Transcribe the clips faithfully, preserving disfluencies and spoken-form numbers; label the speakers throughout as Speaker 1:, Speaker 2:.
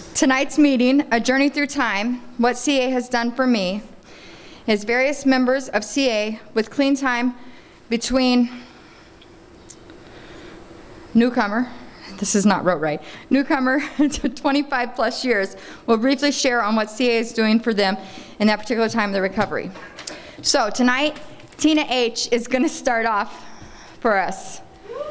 Speaker 1: Tonight's meeting, A Journey Through Time, What C A Has Done for Me, is various members of C A with clean time between newcomer, this is not wrote right, newcomer to twenty-five plus years will briefly share on what C A is doing for them in that particular time of their recovery. So tonight, Tina H. is going to start off for us.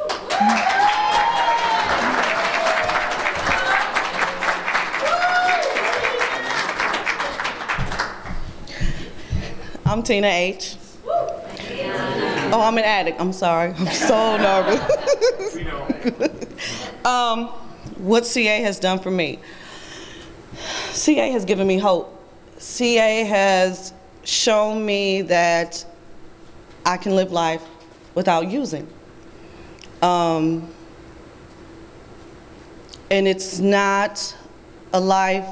Speaker 2: I'm Tina H. Oh, I'm an addict. I'm sorry. I'm so nervous. We know. um, what C A has done for me. C A has given me hope. C A has shown me that I can live life without using. Um, and it's not a life,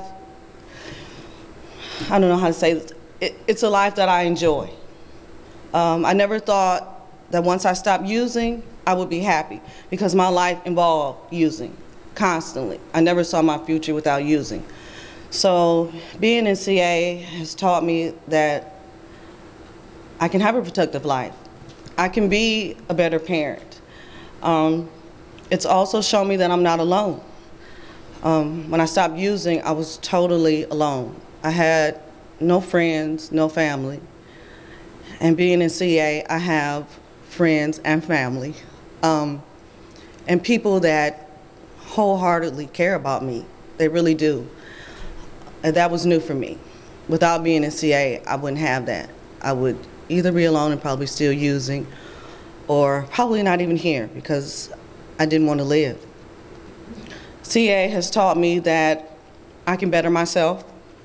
Speaker 2: I don't know how to say this. It, it's a life that I enjoy. Um, I never thought that once I stopped using, I would be happy, because my life involved using constantly. I never saw my future without using. So being in C A has taught me that I can have a productive life. I can be a better parent. Um, it's also shown me that I'm not alone. Um, when I stopped using, I was totally alone. I had no friends, no family. And being in C A, I have friends and family, um, and people that wholeheartedly care about me. They really do. And that was new for me. Without being in C A, I wouldn't have that. I would either be alone and probably still using, or probably not even here, because I didn't want to live. C A has taught me that I can better myself.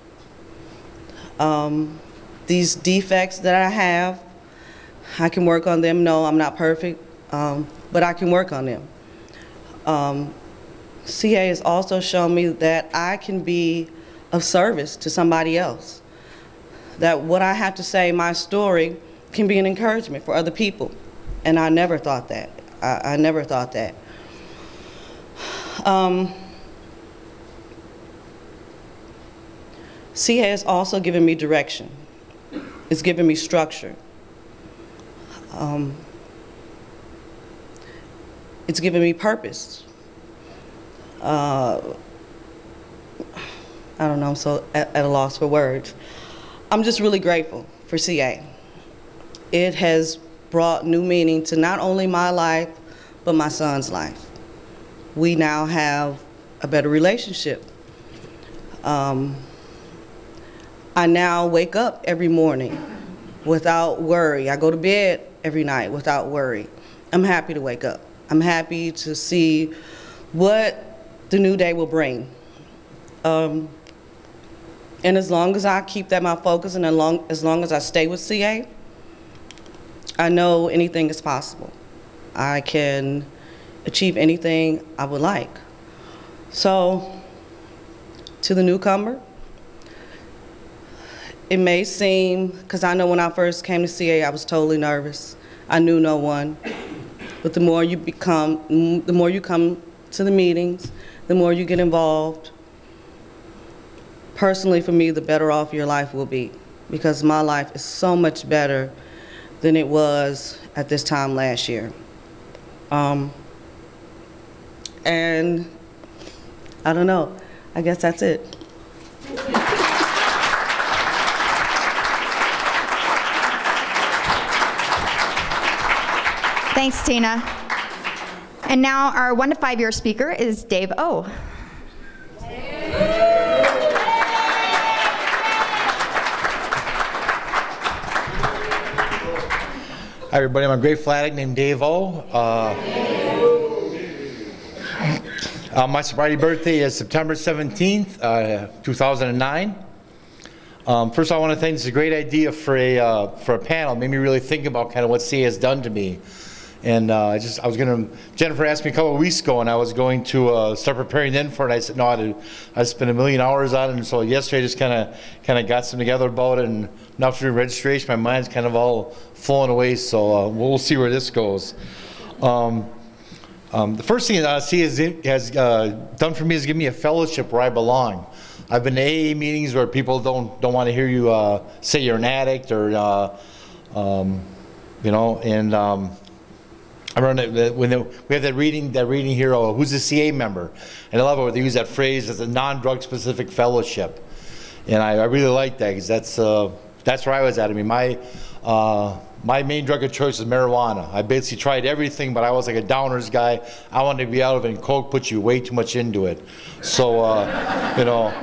Speaker 2: Um, these defects that I have, I can work on them. No, I'm not perfect, um, but I can work on them. Um, C A has also shown me that I can be of service to somebody else. That what I have to say, my story, can be an encouragement for other people. And I never thought that. I, I never thought that. Um, C A has also given me direction. It's given me structure. Um, it's given me purpose. Uh, I don't know, I'm so at, at a loss for words. I'm just really grateful for C A. It has brought new meaning to not only my life, but my son's life. We now have a better relationship. Um, I now wake up every morning without worry. I go to bed every night without worry. I'm happy to wake up. I'm happy to see what the new day will bring. Um, and as long as I keep that my focus, and as long, as long as I stay with C A, I know anything is possible. I can achieve anything I would like. So, to the newcomer, it may seem, because I know when I first came to C A, I was totally nervous. I knew no one. But the more you become, the more you come to the meetings, the more you get involved. Personally, for me, the better off your life will be, because my life is so much better than it was at this time last year. Um, and I don't know, I guess that's it.
Speaker 1: Thanks, Tina. And now our one to five year speaker is Dave O.
Speaker 3: Hi everybody, I'm a great flat addict named Dave O. Uh, uh, my sobriety birthday is September seventeenth, uh, two thousand nine. Um, first I want to thank, this is a great idea for a, uh, for a panel. It made me really think about kind of what C A has done to me. And uh, I just, I was going to, Jennifer asked me a couple of weeks ago, and I was going to uh, start preparing then for it. I said, no, I'd, I'd spent a million hours on it. And so yesterday I just kind of kind of got some together about it. And now after registration, my mind's kind of all flowing away. So uh, we'll see where this goes. Um, um, the first thing uh, C A has, has uh, done for me is give me a fellowship where I belong. I've been to A A meetings where people don't don't want to hear you uh, say you're an addict or, uh, um, you know, and um, I remember when they, we have that reading that reading here, oh, who's a C A member? And I love it when they use that phrase as a non-drug specific fellowship. And I, I really like that because that's, uh, that's where I was at. I mean, my, uh, my main drug of choice is marijuana. I basically tried everything, but I was like a downers guy. I wanted to be out of it, and Coke puts you way too much into it. So, uh, you know,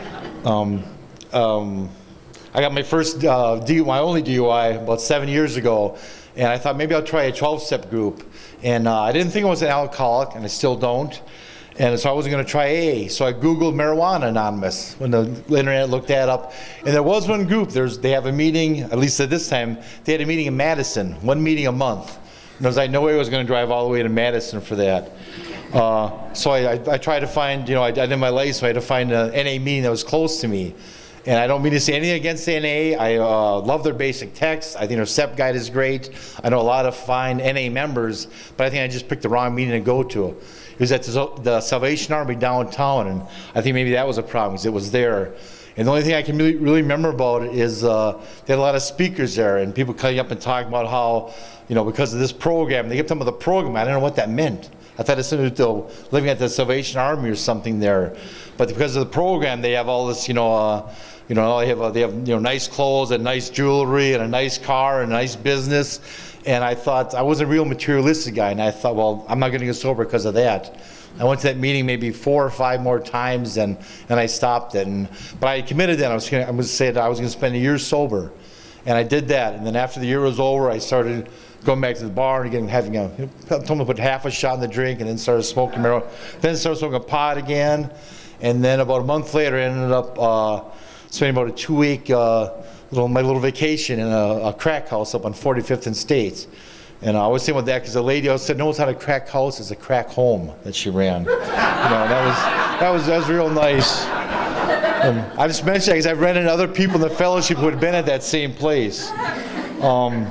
Speaker 3: um, um, I got my first, uh, D U I, my only D U I about seven years ago, and I thought maybe I'll try a twelve-step group. And uh, I didn't think I was an alcoholic, and I still don't. And so I wasn't going to try A A. So I Googled Marijuana Anonymous when the internet looked that up. And there was one group. There's, they have a meeting, at least at this time, they had a meeting in Madison, one meeting a month. And there was like no way I was going to drive all the way to Madison for that. Uh, so I, I, I tried to find, you know, I, I did my life, so I had to find an N A meeting that was close to me. And I don't mean to say anything against the N A. I uh, love their basic text. I think their S E P guide is great. I know a lot of fine N A members, but I think I just picked the wrong meeting to go to. It was at the Salvation Army downtown, and I think maybe that was a problem because it was there. And the only thing I can really, really remember about it is uh, they had a lot of speakers there, and people coming up and talking about how, you know, because of this program, they kept talking about the program. I don't know what that meant. I thought it was living at the Salvation Army or something there. But because of the program, they have all this, you know, uh, you know, they have, uh, they have, you know, nice clothes and nice jewelry and a nice car and a nice business. And I thought, I was a real materialistic guy, and I thought, well, I'm not going to get sober because of that. I went to that meeting maybe four or five more times, and, and I stopped it. And, but I committed then. I was going to say that I was going to spend a year sober. And I did that. And then after the year was over, I started going back to the bar and again having a, you know, told me to put half a shot in the drink, and then started smoking marijuana. Then started smoking pot again. And then about a month later, I ended up uh, spending about a two-week uh, little my little vacation in a, a crack house up on forty-fifth and State. And I was saying with that because the lady else said, no, it's not a crack house, it's a crack home that she ran. You know, that was that was that was real nice. And I just mentioned that because I've ran into other people in the fellowship who had been at that same place. Um,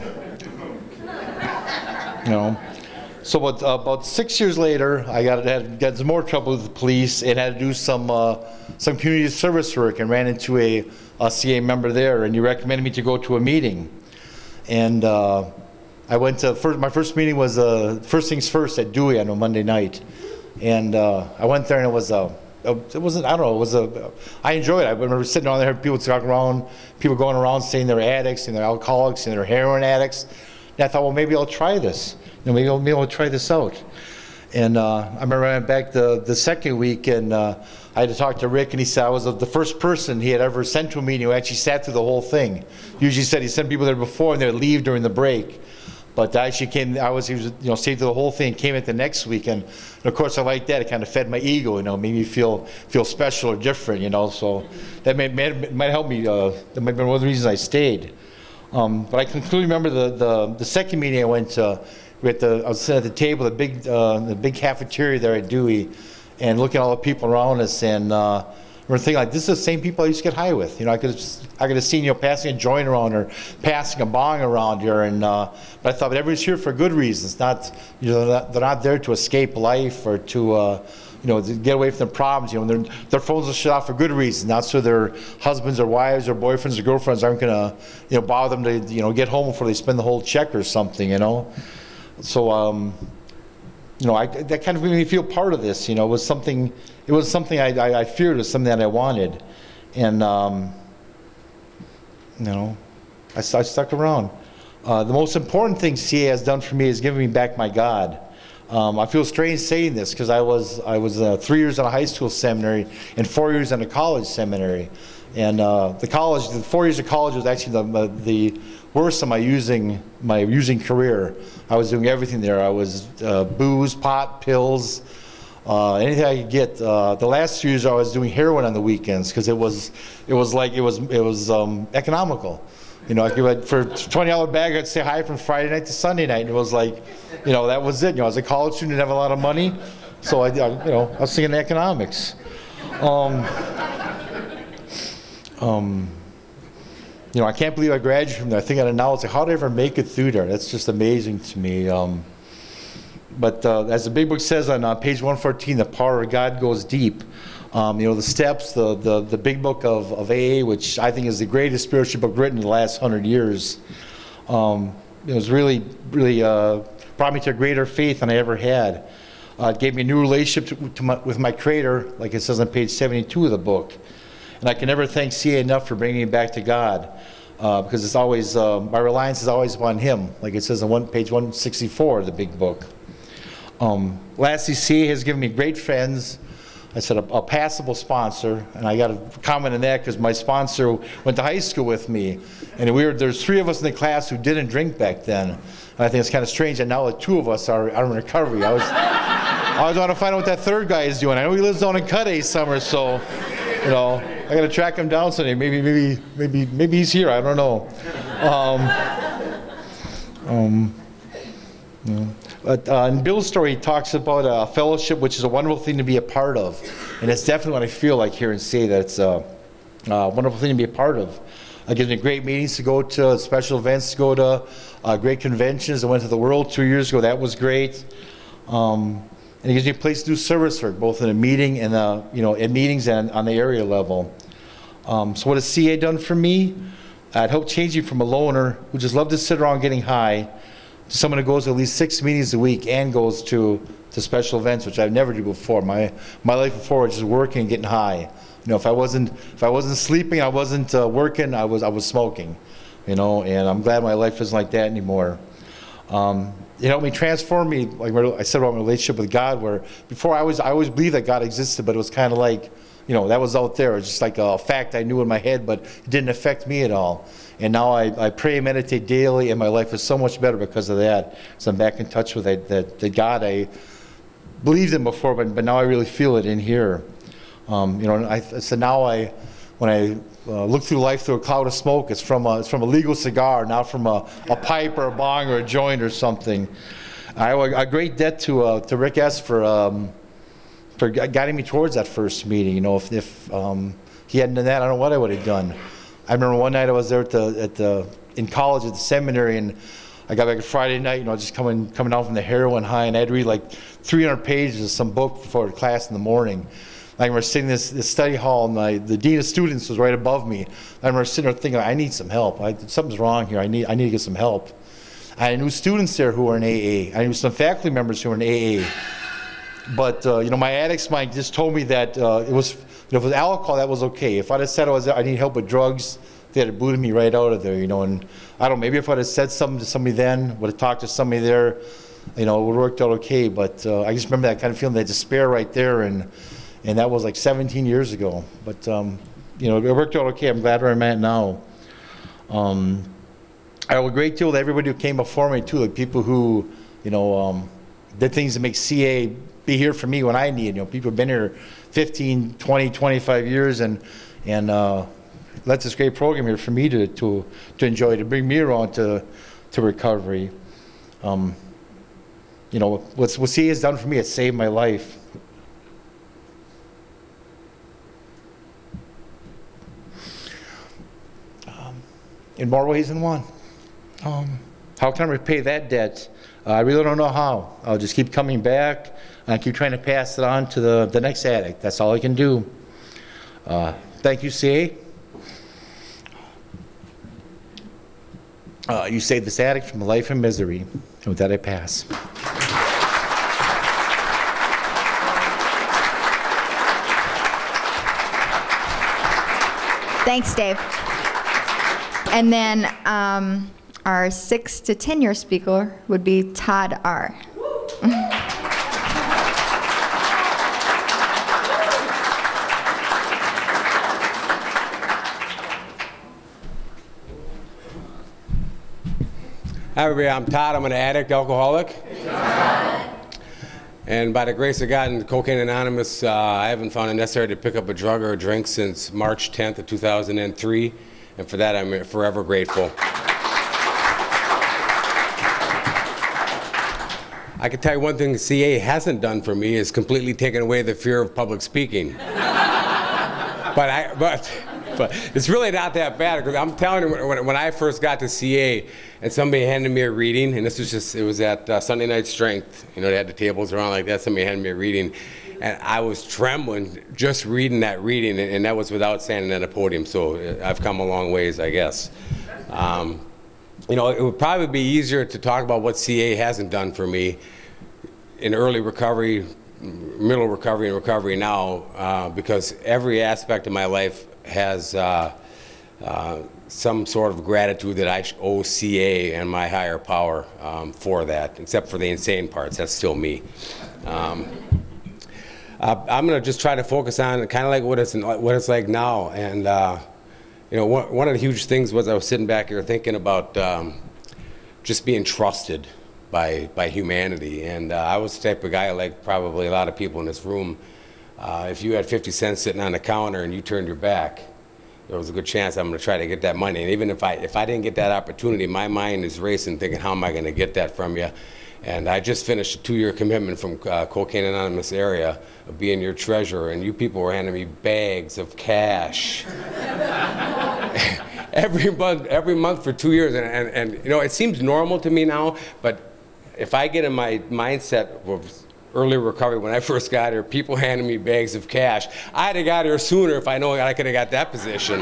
Speaker 3: you know. So about, uh, about six years later, I got had got some more trouble with the police and had to do some uh, some community service work, and ran into a, a C A member there, and he recommended me to go to a meeting. And uh, I went to first, my first meeting was uh, First Things First at Dewey on a Monday night, and uh, I went there and it was a it wasn't I don't know it was a I enjoyed it. I remember sitting down there, people talking around, people going around saying they're addicts and they're alcoholics and they're heroin addicts. And I thought, well, maybe I'll try this. You know, maybe I'll, maybe I'll try this out. And uh, I remember I went back the, the second week, and uh, I had to talk to Rick, and he said I was the first person he had ever sent to a meeting who actually sat through the whole thing. Usually he said he sent people there before, and they'd leave during the break. But I actually came, I was, he was, you know, stayed through the whole thing, came at the next week, and, and of course I liked that. It kind of fed my ego, you know, made me feel feel special or different, you know. So that may, may, might help me. Uh, that might have been one of the reasons I stayed. Um, but I can clearly remember the, the the second meeting I went to. We had the, I was sitting at the table, the big uh, the big cafeteria there at Dewey, and looking at all the people around us, and uh, we're thinking like, this is the same people I used to get high with. You know, I could have I could have seen, you know, passing a joint around or passing a bong around here, and uh, but I thought, but everyone's here for good reasons. Not, you know, they're not, they're not there to escape life or to. Uh, You know, to get away from their problems. You know, their their phones will shut off for good reasons, not so their husbands or wives or boyfriends or girlfriends aren't gonna, you know, bother them to, you know, get home before they spend the whole check or something. You know, so um, you know, I, that kind of made me feel part of this. You know, it was something. It was something I I, I feared. It was something that I wanted, and um, you know, I, I stuck around. Uh, the most important thing C A has done for me is giving me back my God. Um, I feel strange saying this because I was I was uh, three years in a high school seminary and four years in a college seminary, and uh, the college, the four years of college was actually the the worst of my using my using career. I was doing everything there. I was uh, booze, pot, pills, uh, anything I could get. Uh, the last two years I was doing heroin on the weekends because it was it was like it was it was um, economical. You know, I could, for twenty dollar bag, I'd stay high from Friday night to Sunday night. And it was like, you know, that was it. You know, I was a college student, didn't have a lot of money. So, I, I you know, I was thinking economics. Um, um, you know, I can't believe I graduated from there. I think I now, it's like, how did I ever make it through there? That's just amazing to me. Um, but uh, as the big book says on uh, page one fourteen, the power of God goes deep. Um, you know, the steps, the, the, the big book of, of A A, which I think is the greatest spiritual book written in the last hundred years. Um, it was really, really uh, brought me to a greater faith than I ever had. Uh, it gave me a new relationship to, to my, with my Creator, like it says on page seventy-two of the book. And I can never thank C A enough for bringing me back to God, uh, because it's always, uh, my reliance is always upon Him, like it says on one, page one sixty-four of the big book. Um, lastly, C A has given me great friends. I said a, a passable sponsor, and I got to comment on that because my sponsor went to high school with me, and we were, there's three of us in the class who didn't drink back then. And I think it's kind of strange that now the two of us are, are in recovery. I was, I always want to find out what that third guy is doing. I know he lives down in Cudahy somewhere, so you know I got to track him down someday. Maybe, maybe, maybe, maybe he's here. I don't know. Um, um, you know. But, uh, in Bill's story, he talks about a fellowship, which is a wonderful thing to be a part of. And it's definitely what I feel like here in C A, that it's a, a wonderful thing to be a part of. It gives me great meetings to go to, special events to go to, uh, great conventions. I went to the World two years ago. That was great. Um, and it gives me a place to do service work, both in a meeting and, uh, you know, in meetings and on the area level. Um, so what has C A done for me? I'd hope changing from a loner who just loved to sit around getting high to someone who goes to at least six meetings a week and goes to, to special events, which I've never did before. My my life before was just working and getting high. You know, if I wasn't if I wasn't sleeping, I wasn't uh, working, I was I was smoking. You know, and I'm glad my life isn't like that anymore. Um, it helped me transform me, like I said about my relationship with God, where before I was I always believed that God existed, but it was kind of like, you know, that was out there. It was just like a fact I knew in my head, but it didn't affect me at all. And now I, I pray and meditate daily, and my life is so much better because of that. So I'm back in touch with that, that, that God I believed in before, but, but now I really feel it in here. Um, you know, I, so now I, when I uh, look through life through a cloud of smoke, it's from a, it's from a legal cigar, not from a, a pipe or a bong or a joint or something. I owe a great debt to uh, to Rick S. for um, for guiding me towards that first meeting. You know, if, if um, he hadn't done that, I don't know what I would have done. I remember one night I was there at the, at the, in college at the seminary, and I got back on Friday night, you know, just coming coming down from the heroin high, and I had to read like three hundred pages of some book before class in the morning. I remember sitting in this, this study hall, and my, the dean of students was right above me. I remember sitting there thinking, I need some help. I, something's wrong here. I need I need to get some help. I knew students there who were in A A. I knew some faculty members who were in A A. But uh, you know, my addict's mind just told me that uh, it was, you know, if it was alcohol, that was okay. If I'd have said I was, I need help with drugs, they'd have booted me right out of there, you know. And I don't know, maybe if I'd have said something to somebody then, would have talked to somebody there, you know, it would have worked out okay. But uh, I just remember that kind of feeling, that despair right there, and and that was like seventeen years ago. But um, you know, it worked out okay. I'm glad where I'm at now. Um, I owe a great deal to everybody who came before me too, like people who, you know, um, did things to make C A be here for me when I need. You know, people have been here fifteen, twenty, twenty-five years, and and uh, that's this great program here for me to to to enjoy, to bring me around to to recovery. Um, you know, what's what C A has done for me, it's saved my life. Um, in more ways than one. Um, how can I repay that debt? Uh, I really don't know how. I'll just keep coming back. I keep trying to pass it on to the, the next addict. That's all I can do. Uh, thank you, C A. Uh, you saved this addict from a life of misery. And with that, I pass.
Speaker 1: Thanks, Dave. And then um, our six to ten year speaker would be Todd R.
Speaker 4: Hi everybody, I'm Todd. I'm an addict, alcoholic. And by the grace of God and Cocaine Anonymous, uh, I haven't found it necessary to pick up a drug or a drink since March tenth of two thousand three, and for that I'm forever grateful. I can tell you one thing C A hasn't done for me is completely taken away the fear of public speaking. but I, but, but it's really not that bad, because I'm telling you, when, when I first got to C A and somebody handed me a reading, and this was just, it was at uh, Sunday Night Strength, you know, they had the tables around like that, somebody handed me a reading, and I was trembling just reading that reading, and, and that was without standing at a podium. So I've come a long ways, I guess. Um, you know, it would probably be easier to talk about what C A hasn't done for me in early recovery, middle recovery, and recovery now, uh, because every aspect of my life has uh, uh, some sort of gratitude that I owe C A and my higher power um, for that, except for the insane parts. That's still me. Um, uh, I'm going to just try to focus on kind of like what it's what it's like now. And uh, you know, one, one of the huge things was I was sitting back here thinking about um, just being trusted by by humanity. And uh, I was the type of guy, like probably a lot of people in this room. Uh, if you had fifty cents sitting on the counter and you turned your back, there was a good chance I'm going to try to get that money. And even if I if I didn't get that opportunity, my mind is racing, thinking, how am I going to get that from you? And I just finished a two-year commitment from uh, Cocaine Anonymous area of being your treasurer, and you people were handing me bags of cash every month, every month for two years. And, and, and you know, it seems normal to me now, but if I get in my mindset of early recovery, when I first got here, people handing me bags of cash. I'd have got here sooner if I know I could have got that position.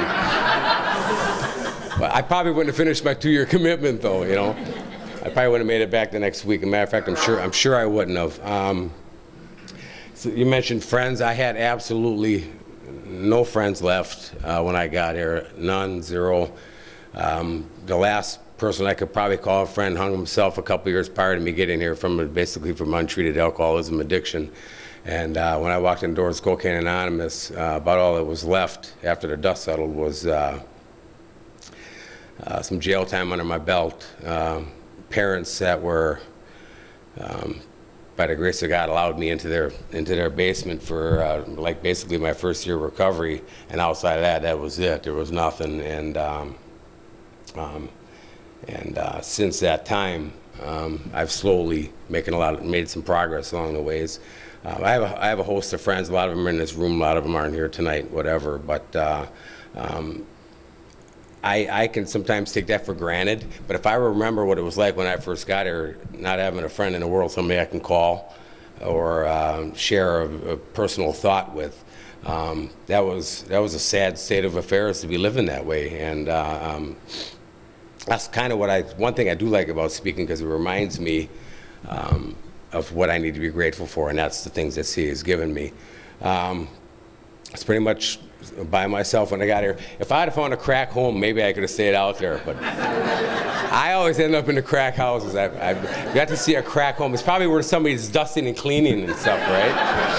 Speaker 4: But I probably wouldn't have finished my two-year commitment, though. You know, I probably wouldn't have made it back the next week. As a matter of fact, I'm sure I'm sure I wouldn't have. Um, so you mentioned friends. I had absolutely no friends left uh, when I got here. None, zero. Um, the last person I could probably call a friend hung himself a couple years prior to me getting here from basically from untreated alcoholism addiction. And uh, when I walked in the doors of Cocaine Anonymous, uh, about all that was left after the dust settled was uh, uh, some jail time under my belt. Uh, parents that were, um, by the grace of God, allowed me into their into their basement for uh, like basically my first year of recovery. And outside of that, that was it. There was nothing. And um, um, And uh, since that time, um, I've slowly making a lot, of, made some progress along the ways. Uh, I have a, I have a host of friends. A lot of them are in this room. A lot of them aren't here tonight. Whatever. But uh, um, I, I can sometimes take that for granted. But if I remember what it was like when I first got here, not having a friend in the world, somebody I can call or uh, share a, a personal thought with, um, that was that was a sad state of affairs to be living that way. And uh, um, that's kind of what I, one thing I do like about speaking, because it reminds me um, of what I need to be grateful for, and that's the things that C A has given me. Um, it's pretty much by myself when I got here. If I had found a crack home, maybe I could have stayed out there, but I always end up in the crack houses. I've, I've got to see a crack home. It's probably where somebody's dusting and cleaning and stuff, right?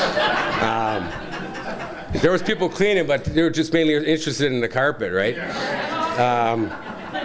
Speaker 4: Um, there was people cleaning, but they were just mainly interested in the carpet, right? Um,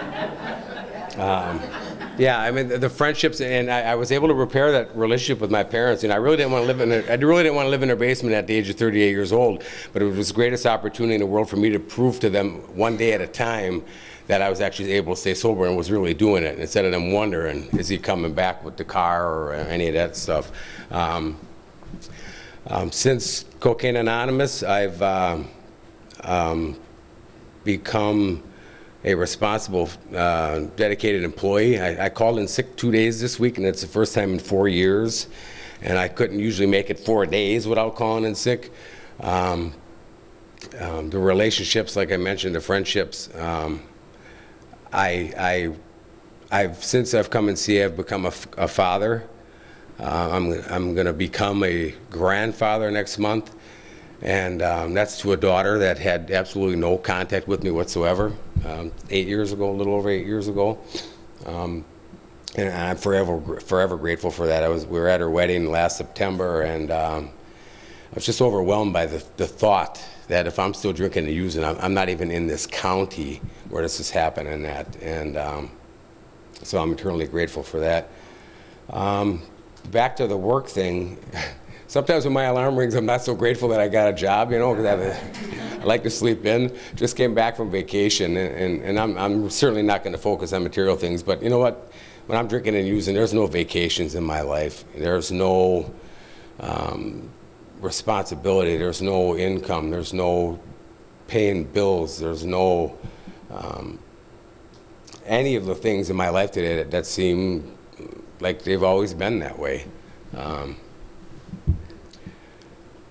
Speaker 4: Um, yeah, I mean the, the friendships, and I, I was able to repair that relationship with my parents. And I really didn't want to live in. A, I really didn't want to live in their basement at the age of thirty-eight years old. But it was the greatest opportunity in the world for me to prove to them one day at a time that I was actually able to stay sober and was really doing it, instead of them wondering, is he coming back with the car or any of that stuff. Um, um, since Cocaine Anonymous, I've uh, um, become a responsible, uh, dedicated employee. I, I called in sick two days this week, and it's the first time in four years. And I couldn't usually make it four days without calling in sick. Um, um, the relationships, like I mentioned, the friendships. Um, I, I, I've since I've come in C A, I've become a, a father. Uh, I'm, I'm going to become a grandfather next month. And um, that's to a daughter that had absolutely no contact with me whatsoever, um, eight years ago, a little over eight years ago. Um, and I'm forever, forever grateful for that. I was, we were at her wedding last September, and um, I was just overwhelmed by the, the thought that if I'm still drinking and using, I'm, I'm not even in this county where this is happening at. And um, so I'm eternally grateful for that. Um, back to the work thing. Sometimes when my alarm rings, I'm not so grateful that I got a job, you know, because I, I like to sleep in. Just came back from vacation, and, and, and I'm, I'm certainly not going to focus on material things. But you know what? When I'm drinking and using, there's no vacations in my life. There's no um, responsibility. There's no income. There's no paying bills. There's no um, any of the things in my life today that, that seem like they've always been that way. Um,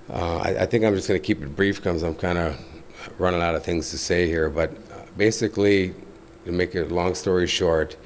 Speaker 4: Uh, I, I think I'm just going to keep it brief because I'm kind of running out of things to say here. But uh, basically, to make a long story short,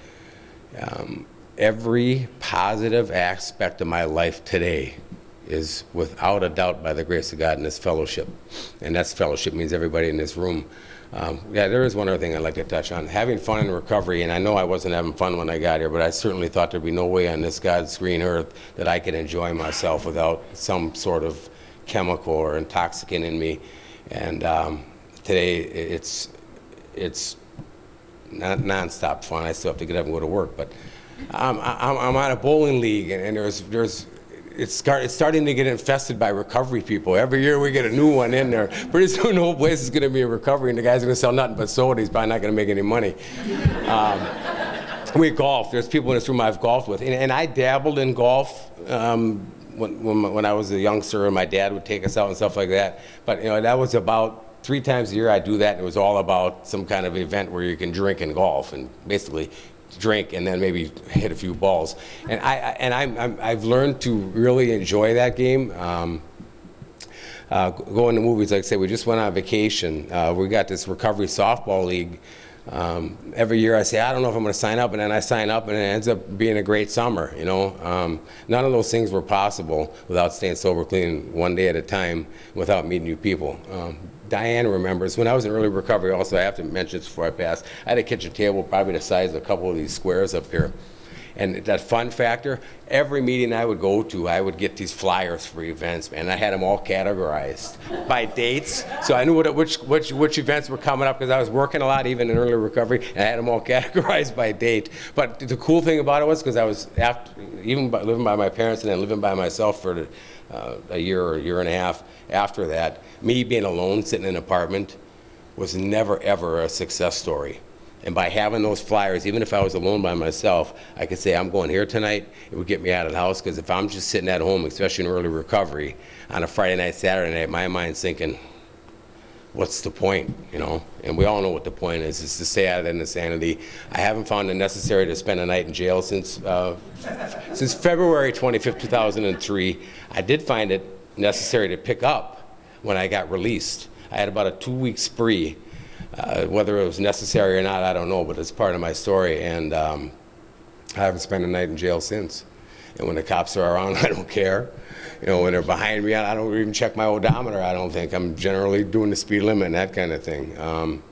Speaker 4: um, every positive aspect of my life today is without a doubt by the grace of God in this fellowship. And that's fellowship means everybody in this room. Um, yeah, there is one other thing I'd like to touch on. Having fun in recovery, and I know I wasn't having fun when I got here, but I certainly thought there'd be no way on this God's green earth that I could enjoy myself without some sort of chemical or intoxicant in me. And um, today, it's, it's not nonstop fun. I still have to get up and go to work, but I'm, I'm, I'm on a bowling league, and, and there's, there's It's, start, it's starting to get infested by recovery people. Every year we get a new one in there. Pretty soon the whole place is going to be a recovery, and the guy's going to sell nothing but soda. He's probably not going to make any money. Um, we golf. There's people in this room I've golfed with. And, and I dabbled in golf um, when, when, when I was a youngster, and my dad would take us out and stuff like that. But you know, that was about three times a year I do that, and it was all about some kind of event where you can drink and golf, and basically drink and then maybe hit a few balls. And I and I'm, I'm I've learned to really enjoy that game. Um, uh, going to movies, like I say, we just went on vacation. Uh, we got this recovery softball league. Um, every year I say, I don't know if I'm going to sign up, and then I sign up, and it ends up being a great summer. You know, um, none of those things were possible without staying sober, clean, one day at a time, without meeting new people. Um, Diane remembers, when I was in early recovery also, I have to mention this before I pass, I had a kitchen table probably the size of a couple of these squares up here. And that fun factor, every meeting I would go to, I would get these flyers for events, and I had them all categorized by dates. So I knew what, which, which, which events were coming up, because I was working a lot, even in early recovery, and I had them all categorized by date. But the cool thing about it was, because I was, after, even by, living by my parents and then living by myself for the, uh, a year or a year and a half after that, me being alone, sitting in an apartment, was never, ever a success story. And by having those flyers, even if I was alone by myself, I could say, I'm going here tonight. It would get me out of the house, because if I'm just sitting at home, especially in early recovery, on a Friday night, Saturday night, my mind's thinking, what's the point, you know? And we all know what the point is, is to stay out of that insanity. I haven't found it necessary to spend a night in jail since, uh, since February twenty-fifth, two thousand three. I did find it necessary to pick up when I got released. I had about a two-week spree. Uh, whether it was necessary or not, I don't know, but it's part of my story, and um, I haven't spent a night in jail since. And when the cops are around, I don't care. You know, when they're behind me, I don't even check my odometer, I don't think. I'm generally doing the speed limit and that kind of thing. Um,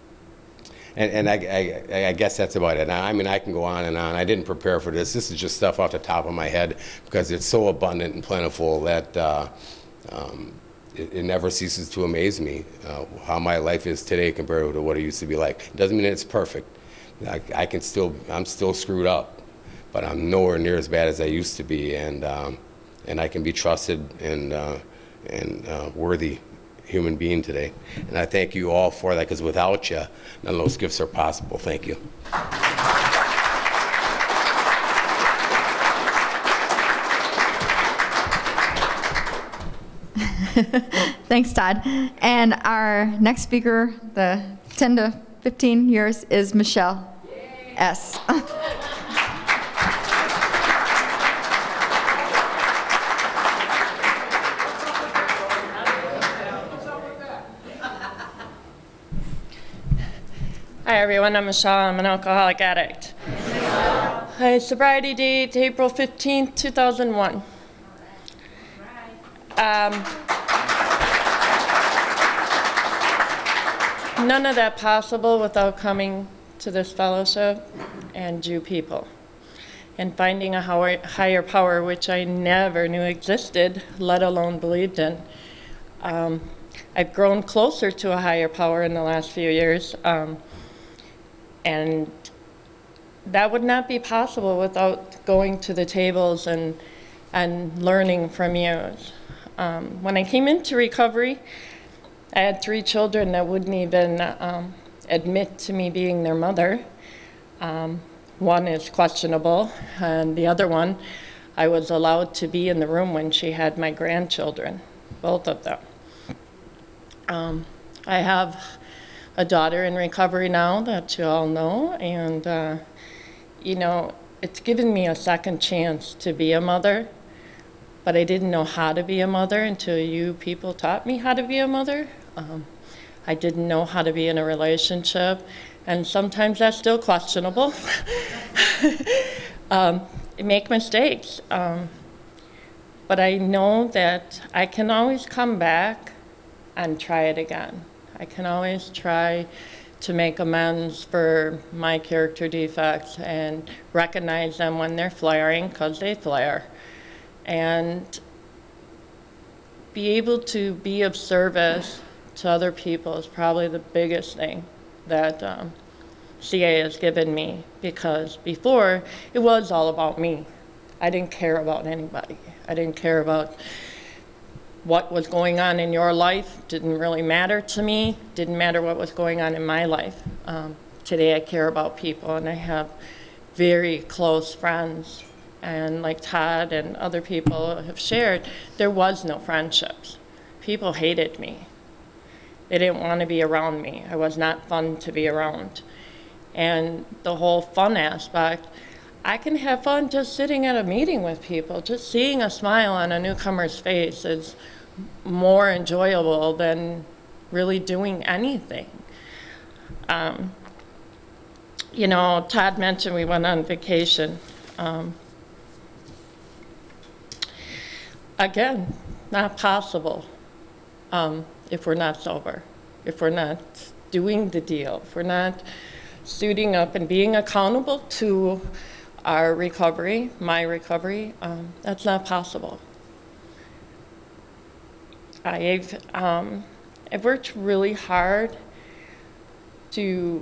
Speaker 4: and and I, I, I guess that's about it. Now, I mean, I can go on and on. I didn't prepare for this. This is just stuff off the top of my head, because it's so abundant and plentiful that uh, um, It, it never ceases to amaze me uh, how my life is today compared to what it used to be like. It doesn't mean it's perfect. I, I can still, I'm still screwed up, but I'm nowhere near as bad as I used to be, and um, and I can be trusted and uh, and uh, worthy human being today. And I thank you all for that, because without you, none of those gifts are possible. Thank you.
Speaker 1: Thanks, Todd. And our next speaker, the ten to fifteen years, is Michelle S.
Speaker 5: Hi everyone, I'm Michelle. I'm an alcoholic addict. My sobriety date, April fifteenth, two thousand one. Um, none of that possible without coming to this fellowship and you people, and finding a higher power, which I never knew existed, let alone believed in. Um, I've grown closer to a higher power in the last few years, um, and that would not be possible without going to the tables and, and learning from you. Um, when I came into recovery, I had three children that wouldn't even um, admit to me being their mother. Um, one is questionable, and the other one, I was allowed to be in the room when she had my grandchildren, both of them. Um, I have a daughter in recovery now that you all know, and uh, you know, it's given me a second chance to be a mother. but I didn't know how to be a mother until you people taught me how to be a mother. Um, I didn't know how to be in a relationship, and sometimes that's still questionable. um, I make mistakes, um, but I know that I can always come back and try it again. I can always try to make amends for my character defects and recognize them when they're flaring, because they flare. And be able to be of service to other people is probably the biggest thing that um, C A has given me, because before it was all about me. I didn't care about anybody. I didn't care about what was going on in your life. Didn't really matter to me. Didn't matter what was going on in my life. Um, today I care about people, and I have very close friends. And like Todd and other people have shared, there was no friendships. People hated me. They didn't want to be around me. I was not fun to be around. And the whole fun aspect, I can have fun just sitting at a meeting with people. Just seeing a smile on a newcomer's face is more enjoyable than really doing anything. Um, you know, Todd mentioned we went on vacation. Um, Again, not possible um, if we're not sober, if we're not doing the deal, if we're not suiting up and being accountable to our recovery, my recovery, um, that's not possible. I've, um, I've worked really hard to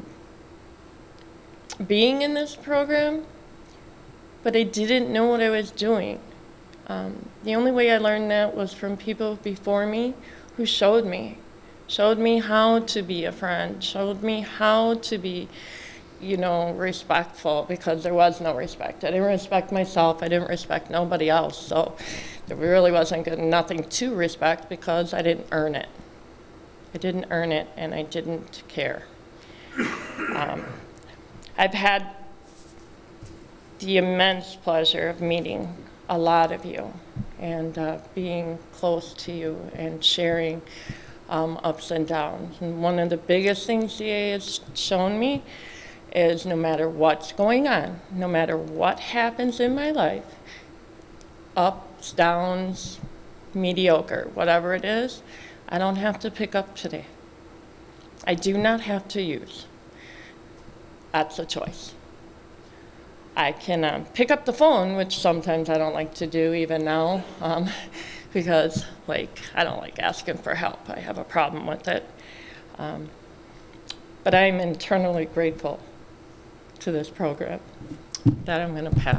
Speaker 5: being in this program, but I didn't know what I was doing. Um, the only way I learned that was from people before me who showed me, showed me how to be a friend, showed me how to be, you know, respectful, because there was no respect. I didn't respect myself, I didn't respect nobody else, so there really wasn't good, nothing to respect, because I didn't earn it. I didn't earn it, and I didn't care. Um, I've had the immense pleasure of meeting a lot of you, and uh, being close to you and sharing um, ups and downs. And one of the biggest things C A has shown me is no matter what's going on, no matter what happens in my life, ups, downs, mediocre, whatever it is, I don't have to pick up today. I do not have to use. That's a choice. I can um, pick up the phone, which sometimes I don't like to do even now, um, because like I don't like asking for help. I have a problem with it. Um, but I'm internally grateful to this program. That I'm going to pass.